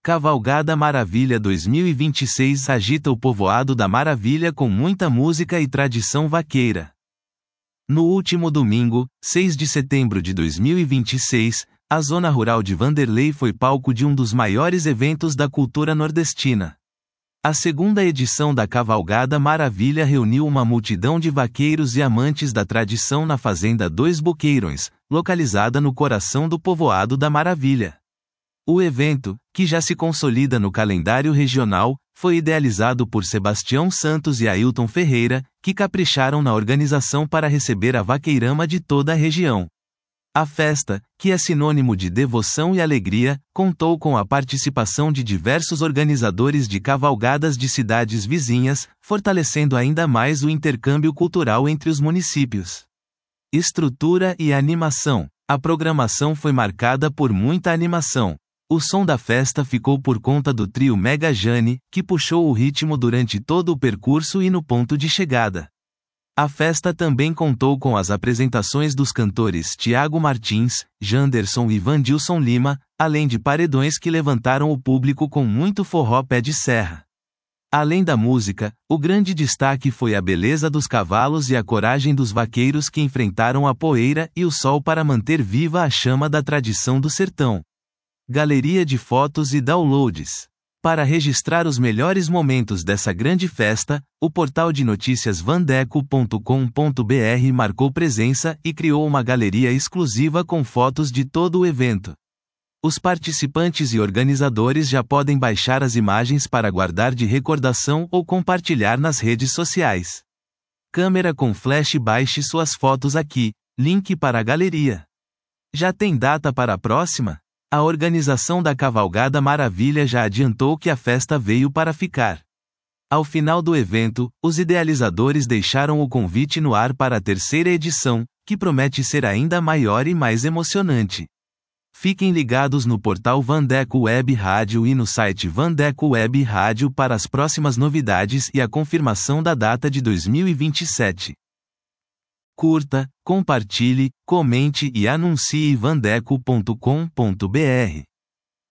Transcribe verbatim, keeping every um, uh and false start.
Cavalgada Maravilha dois mil e vinte e seis agita o povoado da Maravilha com muita música e tradição vaqueira. No último domingo, seis de setembro de dois mil e vinte e seis, a zona rural de Vanderlei foi palco de um dos maiores eventos da cultura nordestina. A segunda edição da Cavalgada Maravilha reuniu uma multidão de vaqueiros e amantes da tradição na Fazenda Dois Boqueirões, localizada no coração do povoado da Maravilha. O evento, que já se consolida no calendário regional, foi idealizado por Sebastião Santos e Ailton Ferreira, que capricharam na organização para receber a vaqueirama de toda a região. A festa, que é sinônimo de devoção e alegria, contou com a participação de diversos organizadores de cavalgadas de cidades vizinhas, fortalecendo ainda mais o intercâmbio cultural entre os municípios. Estrutura e animação. A programação foi marcada por muita animação. O som da festa ficou por conta do trio Mega Jane, que puxou o ritmo durante todo o percurso e no ponto de chegada. A festa também contou com as apresentações dos cantores Tiago Martins, Janderson e Vandilson Lima, além de paredões que levantaram o público com muito forró pé de serra. Além da música, o grande destaque foi a beleza dos cavalos e a coragem dos vaqueiros que enfrentaram a poeira e o sol para manter viva a chama da tradição do sertão. Galeria de fotos e downloads. Para registrar os melhores momentos dessa grande festa, o portal de notícias vandeco ponto com ponto br marcou presença e criou uma galeria exclusiva com fotos de todo o evento. Os participantes e organizadores já podem baixar as imagens para guardar de recordação ou compartilhar nas redes sociais. Câmera com flash, baixe suas fotos aqui, link para a galeria. Já tem data para a próxima? A organização da Cavalgada Maravilha já adiantou que a festa veio para ficar. Ao final do evento, os idealizadores deixaram o convite no ar para a terceira edição, que promete ser ainda maior e mais emocionante. Fiquem ligados no portal Vandeco Web Rádio e no site Vandeco Web Rádio para as próximas novidades e a confirmação da data de dois mil e vinte e sete. Curta, compartilhe, comente e anuncie vandeco ponto com ponto br.